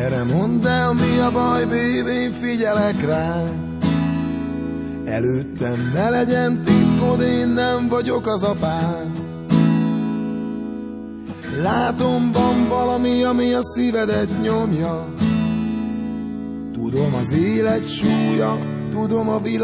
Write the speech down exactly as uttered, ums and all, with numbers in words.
Gyere, mondd el, mi a baj, baby, én figyelek rá. Előttem ne legyen titkod, én nem vagyok az apád. Látom, van valami, ami a szívedet nyomja. Tudom az élet súlya, tudom a világ.